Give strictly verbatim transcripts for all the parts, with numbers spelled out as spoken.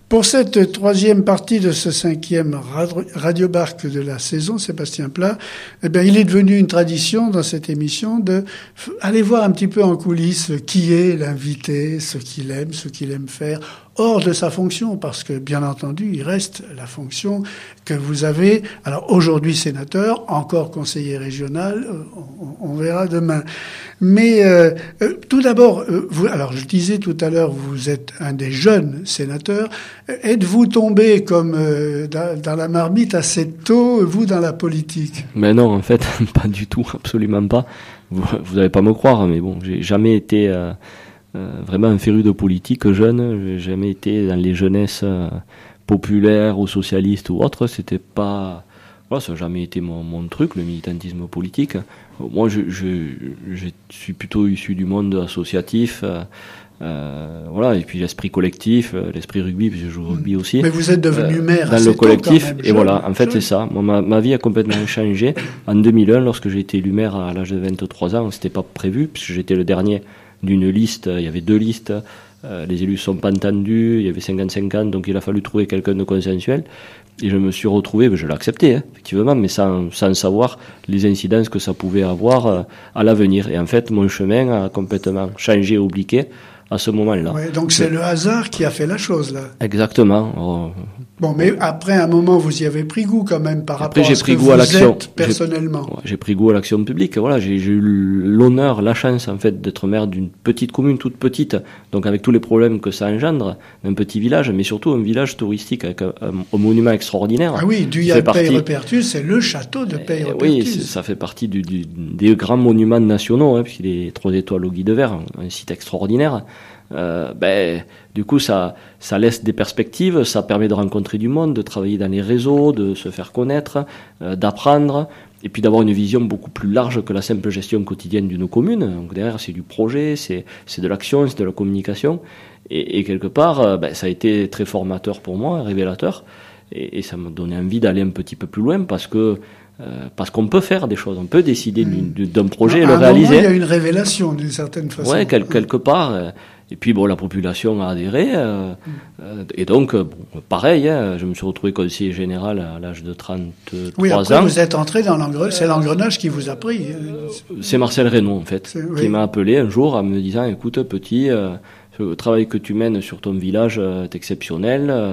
Pour cette troisième partie de ce cinquième radiobarque de la saison, Sébastien Pla, eh bien, il est devenu une tradition dans cette émission de aller voir un petit peu en coulisses qui est l'invité, ce qu'il aime, ce qu'il aime faire, hors de sa fonction, parce que, bien entendu, il reste la fonction que vous avez. Alors, aujourd'hui, sénateur, encore conseiller régional, on, on verra demain. Mais euh, euh, tout d'abord, euh, vous, alors je disais tout à l'heure, vous êtes un des jeunes sénateurs. Êtes-vous tombé comme euh, dans, dans la marmite assez tôt, vous, dans la politique? Mais non, en fait, pas du tout, absolument pas. Vous, vous n'allez pas me croire, mais bon, j'ai jamais été euh, euh, vraiment un féru de politique jeune. J'ai jamais été dans les jeunesses euh, populaires ou socialistes ou autres. C'était pas, voilà, ça n'a jamais été mon, mon truc, le militantisme politique. Moi, je, je, je suis plutôt issu du monde associatif. Euh, Euh, voilà, et puis l'esprit collectif, l'esprit rugby, puis je joue au rugby aussi. Mais vous êtes devenu maire euh, dans le collectif, tôt, quand même, et jeune, voilà, en fait jeune. c'est ça. Moi, ma, ma vie a complètement changé en deux mille un lorsque j'ai été élu maire à l'âge de vingt-trois ans. C'était pas prévu puisque j'étais le dernier d'une liste. Il y avait deux listes. Euh, les élus sont pas entendus. Il y avait cinquante cinquante, donc il a fallu trouver quelqu'un de consensuel. Et je me suis retrouvé, je l'ai accepté, hein, effectivement, mais sans, sans savoir les incidences que ça pouvait avoir euh, à l'avenir. Et en fait, mon chemin a complètement changé, oublié à ce moment-là. Ouais, donc c'est le hasard qui a fait la chose, là. Exactement. Oh. Bon, mais après un moment, vous y avez pris goût quand même par Après, rapport à j'ai ce pris que goût vous à l'action. êtes personnellement. J'ai, ouais, j'ai pris goût à l'action publique. Voilà, j'ai, j'ai eu l'honneur, la chance en fait d'être maire d'une petite commune, toute petite, donc avec tous les problèmes que ça engendre, d'un petit village, mais surtout un village touristique avec un, un, un monument extraordinaire. Ah oui, Duyac-Peyrepertus, c'est le château de Peyrepertus. Oui, ça fait partie du, du, des grands monuments nationaux, hein, puisqu'il est trois étoiles au Guide vert, un site extraordinaire. Euh, ben, du coup, ça, ça laisse des perspectives, ça permet de rencontrer du monde, de travailler dans les réseaux, de se faire connaître, euh, d'apprendre, et puis d'avoir une vision beaucoup plus large que la simple gestion quotidienne d'une commune. Donc derrière, c'est du projet, c'est, c'est de l'action, c'est de la communication, et, et quelque part, euh, ben, ça a été très formateur pour moi, révélateur, et, et ça m'a donné envie d'aller un petit peu plus loin parce que Euh, parce qu'on peut faire des choses, on peut décider mmh. d'un projet non, et le réaliser. Moment, il y a une révélation d'une certaine façon. Ouais, quel, quelque part. Euh, et puis bon, la population a adhéré. Euh, mmh. euh, et donc, euh, bon, pareil, hein, je me suis retrouvé conseiller général à l'âge de trente-trois oui, après, ans. Vous êtes entré dans l'engrenage, c'est l'engrenage qui vous a pris. C'est Marcel Reynaud, en fait, oui. qui m'a appelé un jour en me disant, écoute, petit, euh, le travail que tu mènes sur ton village est exceptionnel. Euh,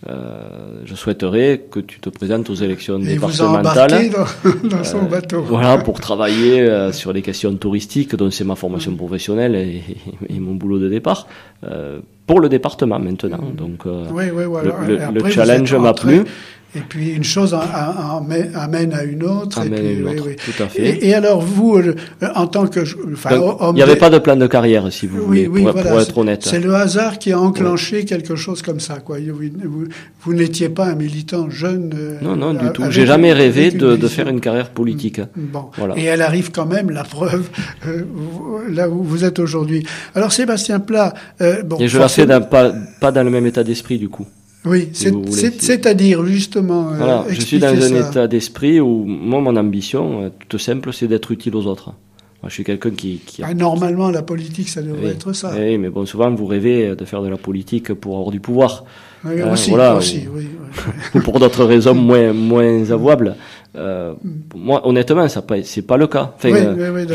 Euh, je souhaiterais que tu te présentes aux élections et départementales. Et vous embarquez dans, dans son euh, bateau. Voilà, pour travailler euh, sur les questions touristiques, dont c'est ma formation professionnelle et, et, et mon boulot de départ, euh, pour le département maintenant. Donc, euh, oui, oui, voilà. le, le, le challenge m'a plu. Et puis une chose en, en, en, amène à une autre. Amène et puis, à une oui, autre, oui. tout à fait. Et, et alors vous, en tant que, enfin, il n'y avait pas de plan de carrière, si vous oui, voulez, oui, pour, voilà, pour être honnête. C'est le hasard qui a enclenché oui. quelque chose comme ça, quoi. Vous, vous, vous n'étiez pas un militant jeune. Non, non, du tout. J'ai jamais rêvé de, de faire une carrière politique. Bon. Voilà. Et elle arrive quand même, la preuve, euh, là où vous êtes aujourd'hui. Alors Sébastien Pla, euh, bon. Et je la fais dans, pas, pas dans le même état d'esprit, du coup. Oui, si c'est, c'est, c'est-à-dire justement. Voilà, euh, je suis dans ça. un état d'esprit où moi, mon ambition, euh, toute simple, c'est d'être utile aux autres. Moi, je suis quelqu'un qui. qui... Ah, normalement, la politique, ça devrait oui. être ça. Oui, mais bon, souvent, vous rêvez de faire de la politique pour avoir du pouvoir. Oui, euh, aussi, voilà, aussi, ou, oui. ou pour d'autres raisons moins moins avouables. Euh, moi, honnêtement, ça pas, c'est pas le cas. Enfin, oui, euh, oui, oui,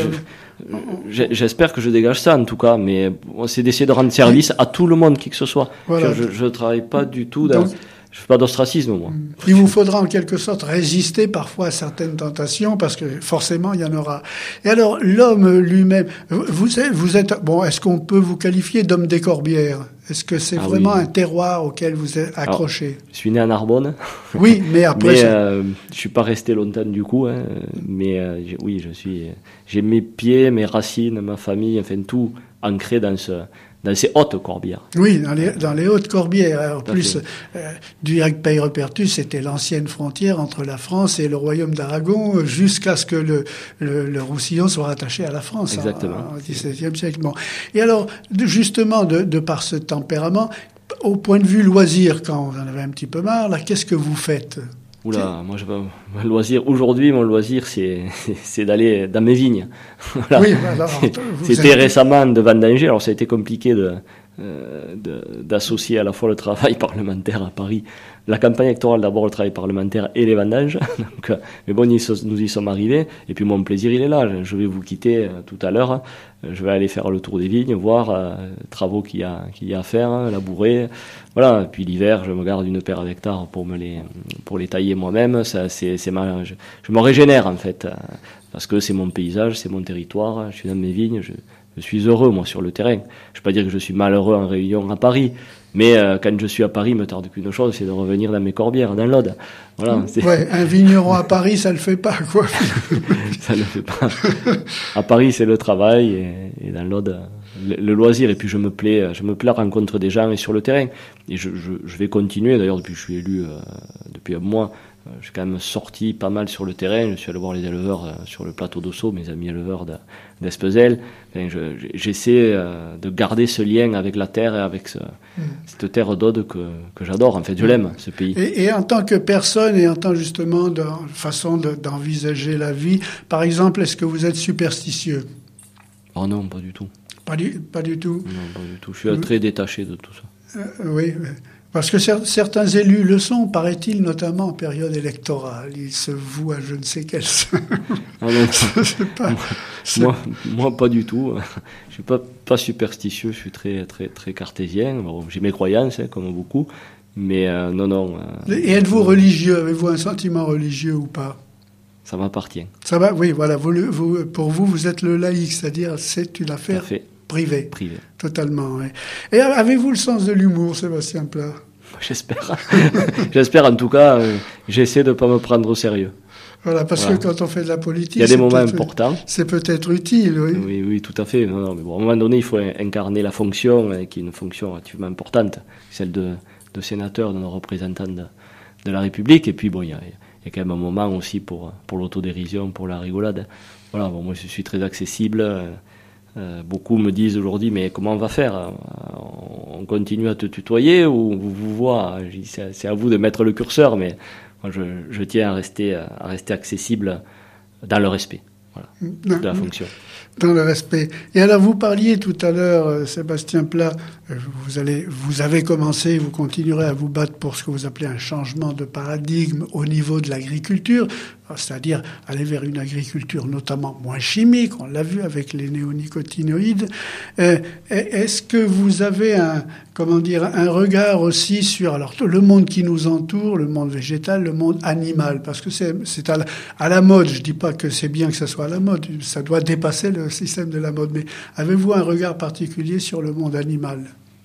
je, j'espère que je dégage ça, en tout cas, mais c'est d'essayer de rendre service oui. à tout le monde, qui que ce soit. Voilà. Je, je travaille pas du tout dans. Donc, je fais pas d'ostracisme, moi. Il vous faudra en quelque sorte résister parfois à certaines tentations, parce que forcément il y en aura. Et alors l'homme lui-même, vous êtes, vous êtes bon. Est-ce qu'on peut vous qualifier d'homme des Corbières? Est-ce que c'est ah vraiment oui. un terroir auquel vous êtes accroché? Alors, je suis né à Narbonne. Oui, mais après. mais euh, je suis pas resté longtemps du coup. Hein, mais euh, oui, je suis. J'ai mes pieds, mes racines, ma famille, enfin tout ancré dans ce. Dans ces hautes corbières. Oui, dans les, dans les hautes corbières. En plus, euh, Duyac-Peyrepertus, c'était l'ancienne frontière entre la France et le royaume d'Aragon, jusqu'à ce que le, le, le Roussillon soit rattaché à la France. Exactement. En, en dix-septième siècle. Bon. Et alors, justement, de, de par ce tempérament, au point de vue loisir, quand vous en avez un petit peu marre, là, qu'est-ce que vous faites? Oula, moi je mon loisir aujourd'hui, mon loisir c'est c'est d'aller dans mes vignes. Voilà. Oui, alors, c'était êtes... récemment de vendanger, alors ça a été compliqué de euh, de, d'associer à la fois le travail parlementaire à Paris, la campagne électorale d'abord, le travail parlementaire et les vendanges. Donc, euh, mais bon, nous y sommes arrivés. Et puis mon plaisir, il est là. Je vais vous quitter euh, tout à l'heure. Je vais aller faire le tour des vignes, voir euh, les travaux qu'il y a, qu'il y a à faire, hein, labourer. Voilà. Et puis l'hiver, je me garde une paire d'hectares pour me les, pour les tailler moi-même. Ça, c'est, c'est ma, je, je me régénère en fait, euh, parce que c'est mon paysage, c'est mon territoire. Je suis dans mes vignes. Je, je suis heureux moi sur le terrain. Je ne vais pas dire que je suis malheureux en réunion à Paris. Mais euh, quand je suis à Paris, il me tarde qu'une chose, c'est de revenir dans mes corbières, dans l'Aude. Voilà. C'est... Ouais, un vigneron à Paris, ça le fait pas, quoi. Ça le fait pas. À Paris, c'est le travail, et, et dans l'Aude, le, le loisir. Et puis je me plais, je me plais à rencontrer des gens et sur le terrain. Et je, je, je vais continuer. D'ailleurs, depuis que je suis élu, euh, depuis un mois, euh, je suis quand même sorti pas mal sur le terrain. Je suis allé voir les éleveurs euh, sur le plateau d'Ossau, mes amis éleveurs de, d'Espezel. Enfin, je, j'essaie euh, de garder ce lien avec la terre et avec ce, mmh. cette terre d'Aude que, que j'adore. En fait, je l'aime, ce pays. Et, et en tant que personne et en tant justement de façon de, d'envisager la vie, par exemple, est-ce que vous êtes superstitieux? Oh non, pas du tout. Pas du, pas du tout? Non, pas du tout. Je suis mmh. très détaché de tout ça. Euh, oui, parce que cer- certains élus le sont, paraît-il, notamment en période électorale. Ils se vouent à je ne sais quel... Ah non, c'est pas, moi, c'est... Moi, moi, pas du tout. Je suis pas, pas superstitieux, je suis très, très, très cartésien. Bon, j'ai mes croyances, hein, comme beaucoup, mais euh, non, non. Euh, Et êtes-vous religieux? Avez-vous un sentiment religieux ou pas? Ça m'appartient. Ça va, oui, voilà. Vous, vous, pour vous, vous êtes le laïc, c'est-à-dire c'est une affaire privée. Privée. Totalement, oui. Et avez-vous le sens de l'humour, Sébastien Pla? J'espère. J'espère, en tout cas, euh, j'essaie de ne pas me prendre au sérieux. Voilà, parce voilà. que quand on fait de la politique... Il y a des moments importants. C'est peut-être utile, oui. Oui, oui, tout à fait. Non, non, mais bon, à un moment donné, il faut incarner la fonction, hein, qui est une fonction relativement importante, celle de, de sénateur, de nos représentants de, de la République. Et puis, bon, il y a, il y a quand même un moment aussi pour, pour l'autodérision, pour la rigolade. Voilà, bon, moi, je suis très accessible. Euh, beaucoup me disent aujourd'hui, mais comment on va faire? On continue à te tutoyer ou vous vous voit? C'est, c'est à vous de mettre le curseur, mais moi, je, je tiens à rester, à rester accessible dans le respect, voilà, non, de la fonction. Dans le respect. Et alors, vous parliez tout à l'heure, Sébastien Pla, vous allez, vous avez commencé, vous continuerez à vous battre pour ce que vous appelez un changement de paradigme au niveau de l'agriculture, c'est-à-dire aller vers une agriculture notamment moins chimique, on l'a vu avec les néonicotinoïdes. Est-ce que vous avez un, comment dire, un regard aussi sur alors le monde qui nous entoure, le monde végétal, le monde animal, parce que c'est, c'est à, la, à la mode. Je dis pas que c'est bien que ça soit à la mode, ça doit dépasser le système de la mode. Mais avez-vous un regard particulier sur le monde animal?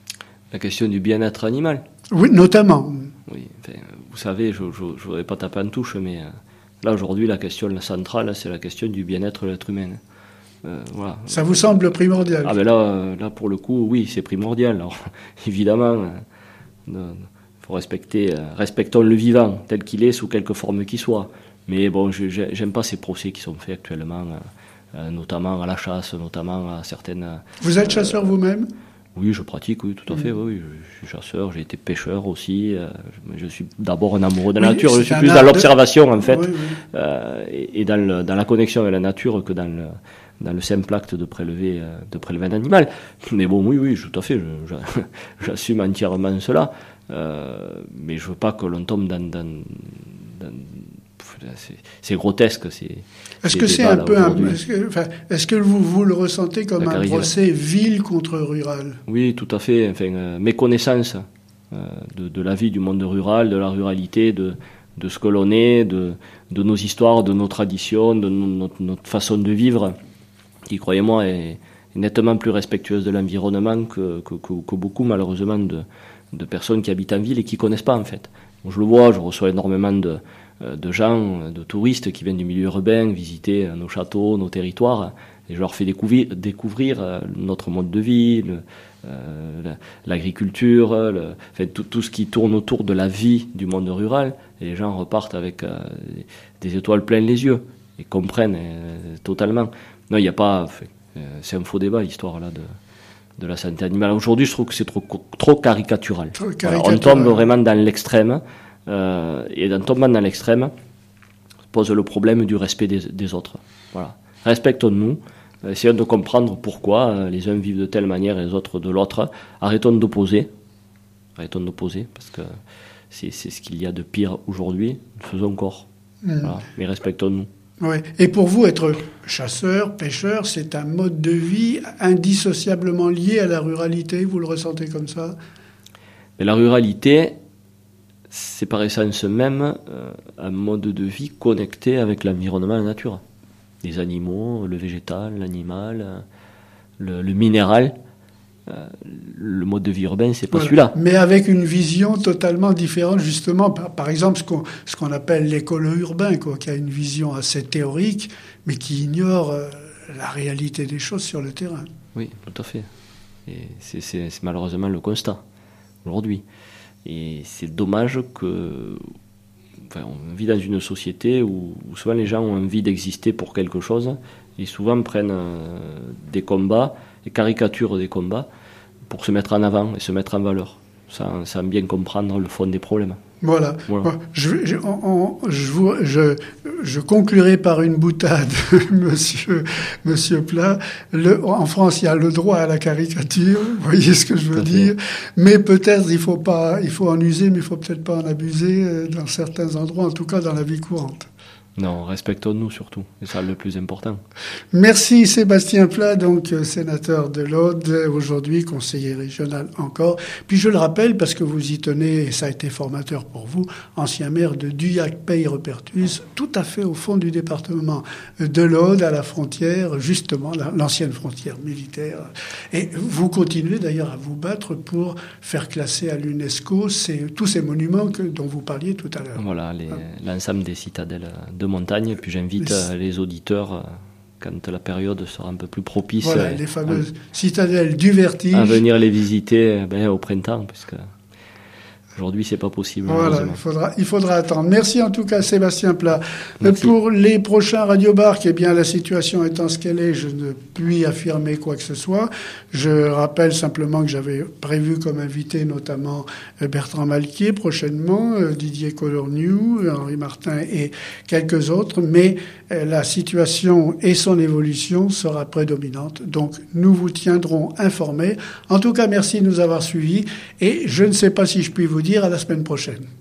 La question du bien-être animal. Oui, notamment. Oui, enfin, vous savez, je ne voudrais pas taper en touche, mais euh, là aujourd'hui, la question centrale, c'est la question du bien-être de l'être humain. Euh, voilà. Ça vous semble primordial? Ah ben là, là, pour le coup, oui, c'est primordial. Alors, évidemment, il euh, faut respecter, euh, respectons le vivant tel qu'il est, sous quelque forme qu'il soit. Mais bon, je, je, j'aime pas ces procès qui sont faits actuellement, euh, euh, notamment à la chasse, notamment à certaines... Vous êtes chasseur euh, vous-même? Oui, je pratique, oui, tout à fait. Oui, je suis chasseur, j'ai été pêcheur aussi. Euh, je, je suis d'abord un amoureux de la oui, nature. Je suis plus dans l'observation, de... en fait, oui, oui. Euh, et, et dans, le, dans la connexion avec la nature que dans le, dans le simple acte de prélever, de prélever un animal. Mais bon, oui, oui, tout à fait, je, je, j'assume entièrement cela. Euh, mais je veux pas que l'on tombe dans... dans, dans c'est, c'est grotesque. C'est, est-ce que c'est un peu un, est-ce que, enfin, est-ce que vous, vous le ressentez comme un procès ville contre rural? Oui, tout à fait. Enfin, euh, méconnaissance euh, de, de la vie du monde rural, de la ruralité, de, de ce que l'on est, de, de nos histoires, de nos traditions, de no, notre, notre façon de vivre, qui, croyez-moi, est, est nettement plus respectueuse de l'environnement que, que, que, que beaucoup, malheureusement, de, de personnes qui habitent en ville et qui ne connaissent pas, en fait. Bon, je le vois, je reçois énormément de... de gens, de touristes qui viennent du milieu urbain visiter nos châteaux, nos territoires, et je leur fais découvrir, découvrir notre mode de vie, le, euh, l'agriculture, le, enfin, tout, tout ce qui tourne autour de la vie du monde rural, et les gens repartent avec euh, des étoiles plein les yeux, et comprennent euh, totalement. Non, il n'y a pas... Enfin, c'est un faux débat, l'histoire là de... de la santé animale. Aujourd'hui, je trouve que c'est trop, trop caricatural. Trop caricatural. Alors, on tombe vraiment dans l'extrême. Euh, et en tombant dans l'extrême, pose le problème du respect des, des autres. Voilà. Respectons-nous, Essayons de comprendre pourquoi les uns vivent de telle manière et les autres de l'autre. Arrêtons d'opposer. Arrêtons d'opposer, parce que c'est, c'est ce qu'il y a de pire aujourd'hui. Faisons corps. Mmh. Voilà. Mais respectons-nous. Oui. Et pour vous, être chasseur, pêcheur, c'est un mode de vie indissociablement lié à la ruralité. Vous le ressentez comme ça? Mais la ruralité, c'est par essence même euh, un mode de vie connecté avec l'environnement et la nature. Les animaux, le végétal, l'animal, le, le minéral. Euh, le mode de vie urbain, c'est pas voilà. celui-là. Mais avec une vision totalement différente, justement. Par, par exemple, ce qu'on, ce qu'on appelle l'écolo urbain, quoi, qui a une vision assez théorique, mais qui ignore euh, la réalité des choses sur le terrain. Oui, tout à fait. Et c'est, c'est, c'est malheureusement le constat aujourd'hui. Et c'est dommage que... Enfin, on vit dans une société où, où souvent les gens ont envie d'exister pour quelque chose et souvent prennent euh, des combats, des caricatures des combats pour se mettre en avant et se mettre en valeur, sans, sans bien comprendre le fond des problèmes. Voilà. voilà. Je, je, on, je, vous, je, je conclurai par une boutade, monsieur, monsieur Plat. Le, en France, il y a le droit à la caricature, vous voyez ce que je veux dire. Mais peut-être, il faut pas, il faut en user, mais il faut peut-être pas en abuser dans certains endroits, en tout cas dans la vie courante. Non, respectons-nous surtout, c'est ça le plus important. Merci Sébastien Plat, donc sénateur de l'Aude, aujourd'hui conseiller régional encore. Puis je le rappelle, parce que vous y tenez, et ça a été formateur pour vous, ancien maire de Duyac-Pays-Repertus, tout à fait au fond du département de l'Aude, à la frontière, justement, l'ancienne frontière militaire. Et vous continuez d'ailleurs à vous battre pour faire classer à l'UNESCO ces, tous ces monuments que, dont vous parliez tout à l'heure. Voilà, les, ah. l'ensemble des citadelles de montagne, et puis j'invite les, les auditeurs, quand la période sera un peu plus propice, voilà, les fameuses à, citadelles du vertige, à venir les visiter ben, au printemps, parce que aujourd'hui c'est pas possible. Voilà, il faudra, il faudra attendre. Merci en tout cas Sébastien Plat. Merci. Pour les prochains Radio Barque, eh bien la situation étant ce qu'elle est, je ne puis affirmer quoi que ce soit. Je rappelle simplement que j'avais prévu comme invité notamment Bertrand Malquier prochainement, Didier Colornew, Henri Martin et quelques autres, mais la situation et son évolution sera prédominante. Donc nous vous tiendrons informés. En tout cas, merci de nous avoir suivis et je ne sais pas si je puis vous dire à la semaine prochaine.